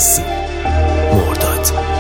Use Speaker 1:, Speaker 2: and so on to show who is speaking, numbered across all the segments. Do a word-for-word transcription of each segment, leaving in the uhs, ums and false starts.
Speaker 1: عزیزی مرداد.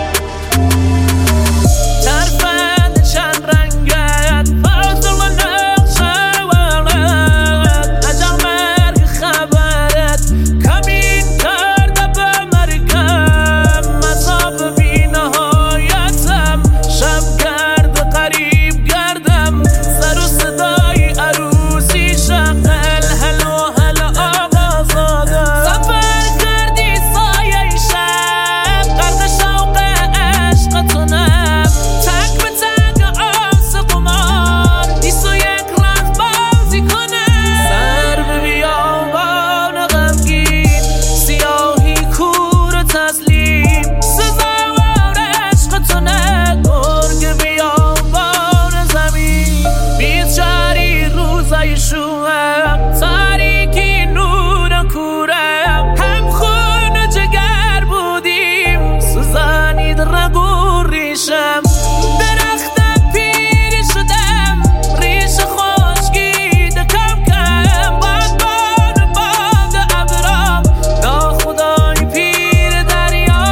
Speaker 2: تاریکی نور کورم هم خون جگر بودیم سوزانید رگ و ریشم درختم پیری شدم ریش خشکید کم کم باد باد باد ابرام ناخدای پیر دریا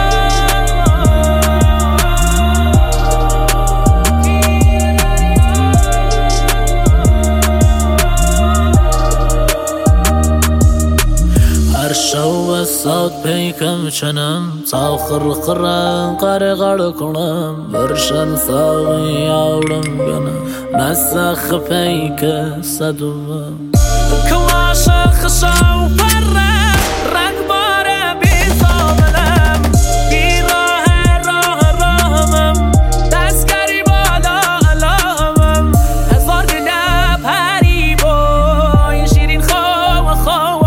Speaker 2: شو ساق پیکم چنم تا خرخرم قره غر کنم برشن ساقی آورم گنم نسخ پیک صدوم کلاش خشاو پره رنگ باره بی زامنم بی راه راه راهمم دستگری بالا علامم هزار دلم هری بای شیرین خواه خواه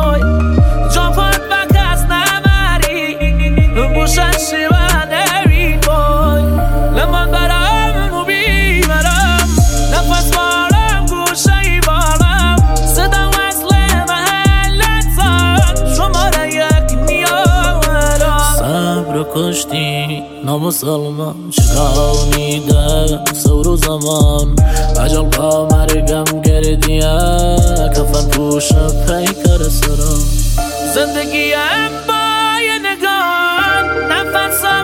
Speaker 2: ششی و نوید بای لمن برم و بیمرم نفس بارم گوشه بارم صدا وصل محلتان شماره یک میارم صبر کشتی نامسلمان چکانیده سور و زمان عجل با مرگم گردیه کفن پوش پیکر سرم زندگیم با نگاه نفس